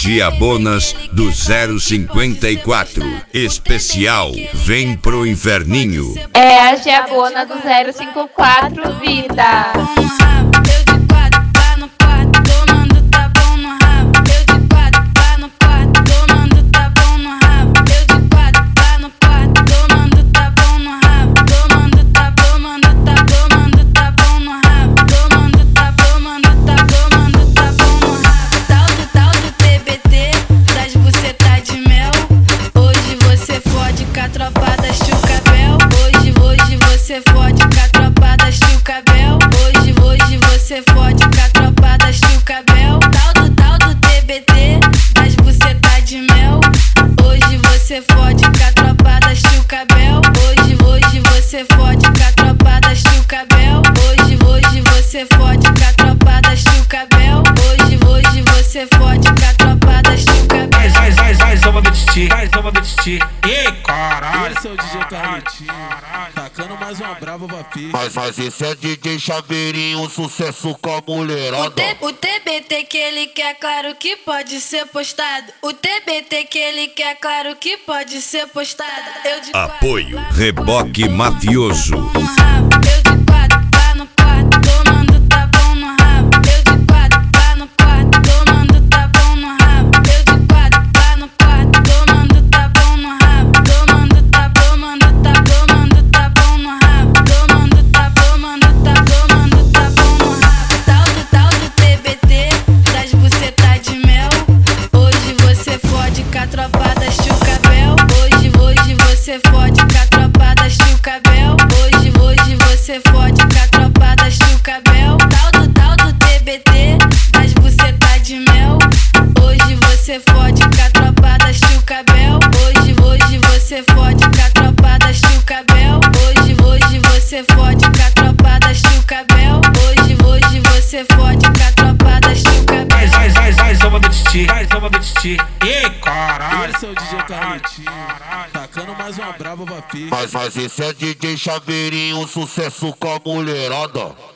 Diabonas do 054. Especial Vem pro Inferninho. É a Diabona do 054, vida. Você fode com a tropa da Chilcabel. Hoje você fode com a tropa da Chilcabel. Tal do TBT, das buceta de mel. Hoje você fode com a tropa da Chilcabel. Hoje você fode com a tropa da Chilcabel. Hoje você fode com a tropa da Chilcabel. Hoje você fode com a tropa da Chilcabel. Vai, zoma do titi, vai, zoma do titi. Ih, caralho. Esse é o DJ Carlitinho, tacando mais uma brava pra fi. Mas esse é DJ Chaveirinho, sucesso com a mulherada. O TBT que ele quer, claro que pode ser postado. O TBT que ele quer, claro que pode ser postado. Apoio Reboque Mafioso. Eu de quatro, tá no quarto, tomando tapão no rabo. Eu de quatro, tá no quarto, tomando tapão no rabo. Eu de quatro, tá no quarto, tomando tapão no rabo. Tomando tapão no rabo. Tomando tapão no rabo. Tal do TBT, das buceta de mel. Hoje você fode com a tropa da Chilcabel. Hoje você fode com a tropa da Chilcabel. Hoje você fode com a tropa da Chilcabel. Tal do TBT, das buceta de mel. Hoje você fode com a tropa da Chilcabel. Hoje você fode com a tropa da Chilcabel. Hoje você fode com a tropa da Chilcabel. Hoje você fode com a tropa da Chilcabel. Vai, zoma do titi, vai, zoma do titi. Ih, caralho. Esse é o DJ Carlitinho, tacando mais uma brava pra fi. Mas esse é DJ Chaveirinho, sucesso com a mulherada.